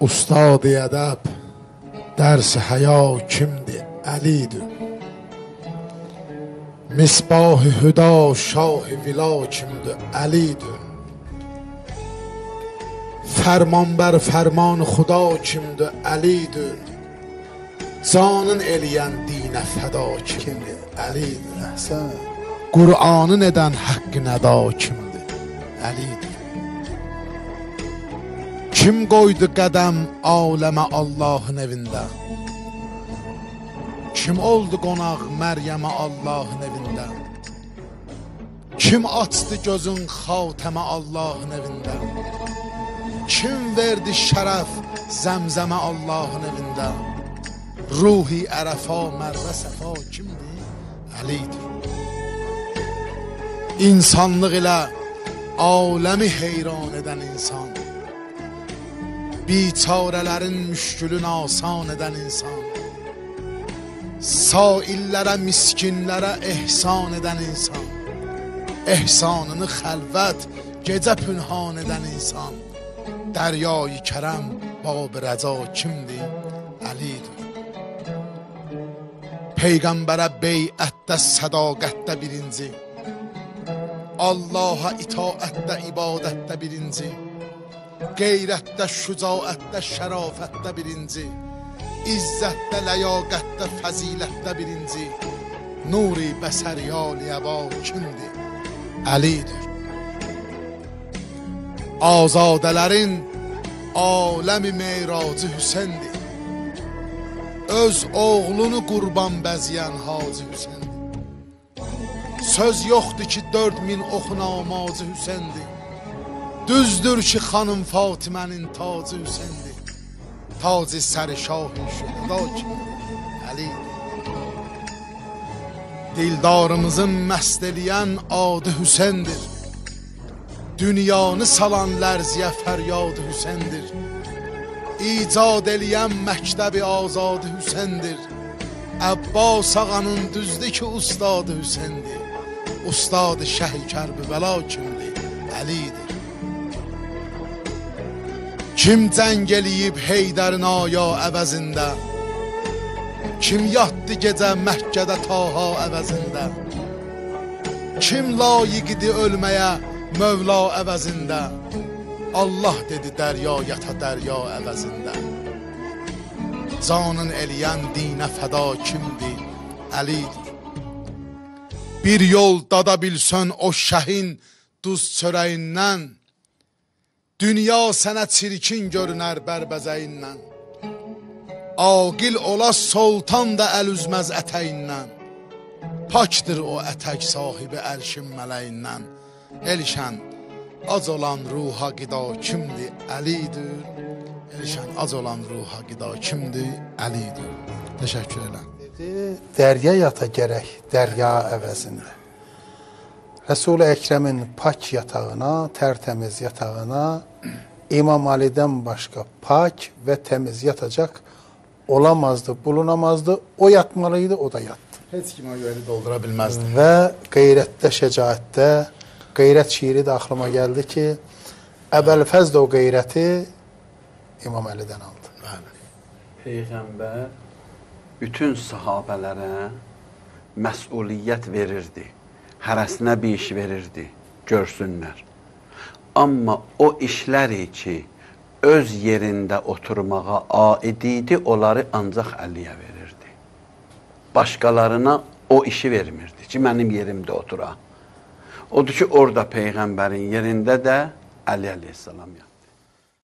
Ustad-ı ədəb, dərs-i həya kimdir? Əlidir. Misbah-ı hüda, şah-ı vila kimdir? Əlidir. Fərmanbər fərman xuda kimdir? Əlidir. Canın eləyən dinə fəda kimdir? Əlidir. Qur'anın edən haqqı nəda kimdir? Əlidir. Kim qoydu qədəm aləmə Allahın evində? Kim oldu qonaq Məryəmə Allahın evində? Kim açdı gözün xatəmə Allahın evində? Kim verdi şərəf zəmzəmə Allahın evində? Ruhi ərəfa, mərvə səfa kimdir? Əlidir. İnsanlıq ilə aləmi heyran edən insan, biçarələrin müşkülünü asan edən insan, saillərə, miskinlərə ehsan edən insan, ehsanını xəlvət, gecə pünhan edən insan, dəryayı kərəm, bab rəca kimdir? Əlidir. Peyğəmbərə beyətdə, sədaqətdə birinci, Allaha itaətdə, ibadətdə birinci, qeyrətdə, şücaətdə, şərafətdə birinci, izzətdə, ləyaqətdə, fəzilətdə birinci, nuri bəsəriyalı əba kimdir? Əlidir. Azadələrin aləmi meyracı Hüsəndir. Öz oğlunu qurban bəzəyən Hacı Hüsəndir. Söz yoxdur ki 4000 oxu namazı Hüsəndir. Düzdür ki xanım Fatimənin tacı Hüsəndir. Tacı səri şah-ı şühəda kimdir? Əlidir. Dildarımızın məst eləyən adı Hüsəndir. Dünyanı salan lərziyə fəryadı Hüsəndir. İcad eləyən məktəbi azadı Hüsəndir. Əbbas ağanın düzdür ki ustadı Hüsəndir. Ustadı Şəh-i Kərbəla kimdir? Əlidir. Kim cəng eləyib Heydərin aya əvəzində? Kim yatdı gecə Məkkədə Taha əvəzində? Kim layiqidir ölməyə Mövla əvəzində? Allah dedi dərya yata dərya əvəzində. Canın eləyən dinə fəda kimdir? Əlidir. Bir yol dada bilsən o şəhin duz çörəyindən, dünya sənə çirkin görünər bərbəzəyindən. Aqil ola sultan da əl üzməz ətəyindən, pakdır o ətək sahibi ərşin mələyindən. Elşən ac olan ruha qida kimdir? Əlidir. Elşən ac olan ruha qida kimdir? Əlidir. Təşəkkür edirəm. Dərya yata gərək dərya əvəzində. Resul-i Əkrəmin pak yatağına, tərtəmiz yatağına İmam Ali'dən başqa pak və təmiz yatacaq olamazdı, bulunamazdı. O yatmalıydı, o da yatdı. Heç kim o yeri doldura bilməzdi. Və qeyrətdə, şəcaətdə, qeyrət şiiri də axlıma gəldi ki, Əbəlfəz də o qeyrəti İmam Əlidən aldı. Peyğəmbər bütün sahabələrə məsuliyyət verirdi. Hərəsinə bir iş verirdi, görsünlər. Amma o işləri ki, öz yerində oturmağa aid idi, onları ancaq Əliyə verirdi. Başqalarına o işi vermirdi ki, mənim yerimdə otura. Odur ki, orada Peyğəmbərin yerində də Əli əleyhissalam yatır.